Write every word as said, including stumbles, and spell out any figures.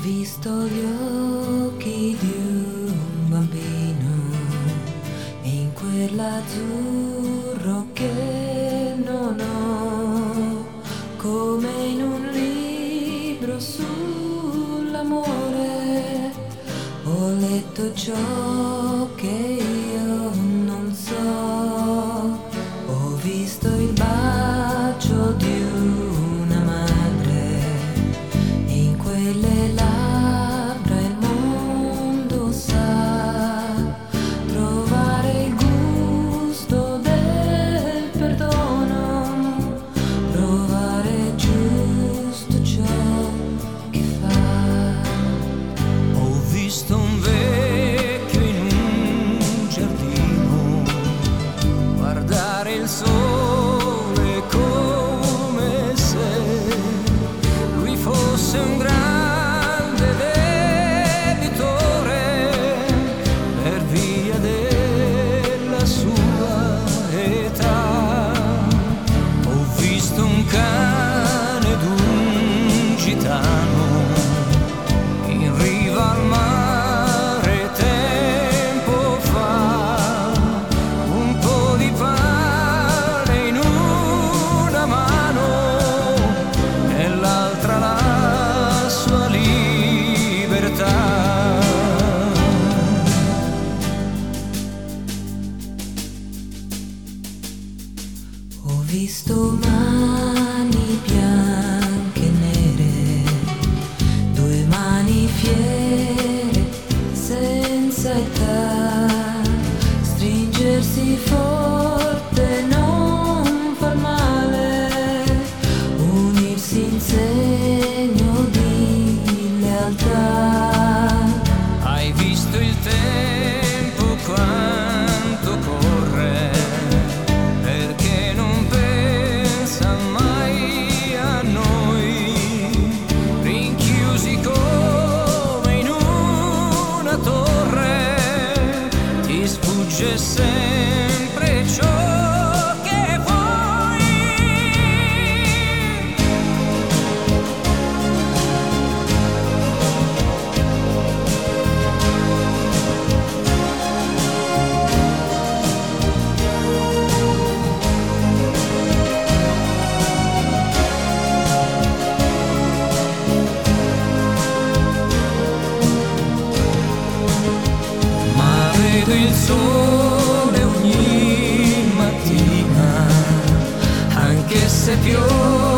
visto gli occhi di un bambino in quell'azzurro che non ho, come in un libro sull'amore. Ho letto ciò che io non so, ho visto il bacio di una madre e in quelle labbra il mondo sa trovare il gusto del perdono, provare giusto ciò che fa. Ho visto un vecchio in un giardino guardare il sole come se lui fosse un grande debitore per via della sua età. Ho visto un cane ed un gitano in riva al mare tempo fa, un po' di pane in una mano, nell'altra la sua libertà. Ho visto mani bianche e nere, due mani fiere senza età, stringersi forte non fa male, unirsi in segno di lealtà. Hai visto il tempo quanto corre, perché non pensa mai a noi, rinchiusi come in una torre, ti sfugge sempre ciò che vuoi. Ma vedo il sole ogni mattina, anche se piove